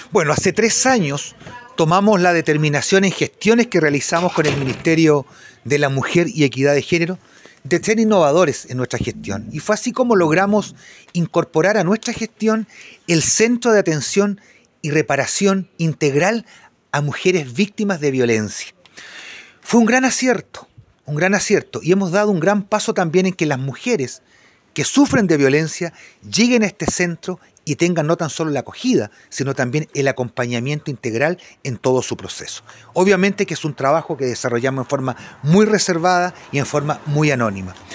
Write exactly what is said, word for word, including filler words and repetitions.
Bueno, hace tres años tomamos la determinación en gestiones que realizamos con el Ministerio de la Mujer y Equidad de Género de ser innovadores en nuestra gestión. Y fue así como logramos incorporar a nuestra gestión el Centro de Atención y Reparación Integral a Mujeres Víctimas de Violencia. Fue un gran acierto, un gran acierto, y hemos dado un gran paso también en que las mujeres que sufren de violencia lleguen a este centro y tengan no tan solo la acogida, sino también el acompañamiento integral en todo su proceso. Obviamente que es un trabajo que desarrollamos en forma muy reservada y en forma muy anónima.